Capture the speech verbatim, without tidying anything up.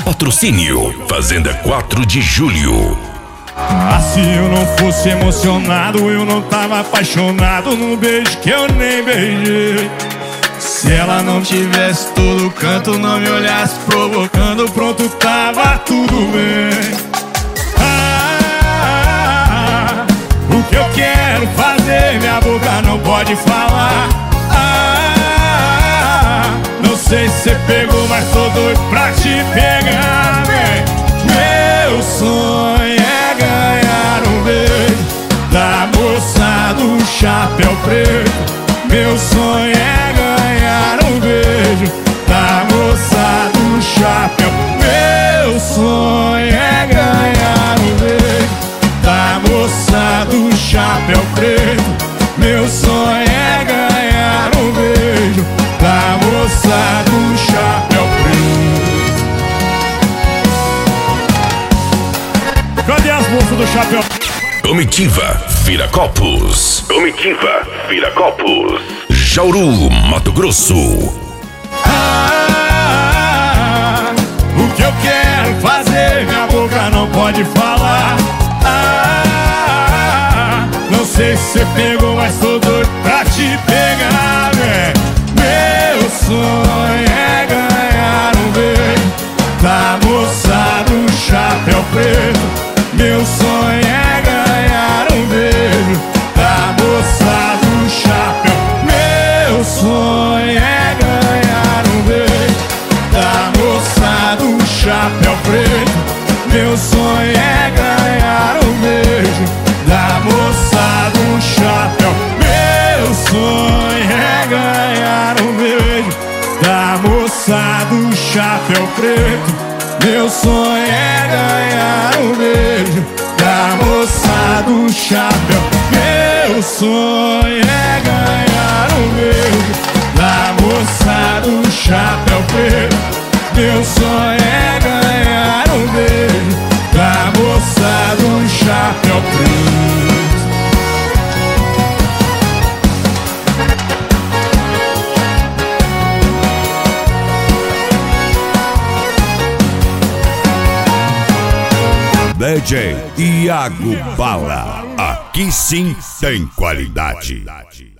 Patrocínio Fazenda quatro de Julho. Ah, se eu não fosse emocionado, eu não tava apaixonado no beijo que eu nem beijei. Se ela não tivesse todo canto, não me olhasse provocando, pronto, tava tudo bem. Ah, o que eu quero fazer, minha boca não pode falar. Ah, não sei se você pegou, mas tô doido pra te pegar, vem. Meu sonho é ganhar um beijo da moça do chapéu preto. Meu sonho é ganhar um beijo da moça do chapéu. Meu sonho é ganhar um beijo da moça do chapéu preto. Meu sonho é ganhar um beijo da moça do chapéu preto. Cadê as moças do chapéu? Comitiva Viracopos. Comitiva Viracopos. Jauru, Mato Grosso. Ah, o que eu quero fazer, minha boca não pode falar. Ah, não sei se você pegou, mas tô doido pra te pegar, né? Meu sonho é ganhar um beijo da moça do chapéu preto. Meu sonho é ganhar um beijo da moça do chapéu. Meu sonho é ganhar um beijo da moça do chapéu preto. Meu sonho é ganhar um beijo da moça do chapéu. Meu sonho é ganhar um beijo da moça do chapéu preto. Meu sonho é ganhar um beijo da moça do chapéu. Meu sonho é ganhar um beijo da moça do chapéu preto. Meu sonho é ganhar um beijo da moça do chapéu preto. D J Iago Bala. Aqui sim tem qualidade.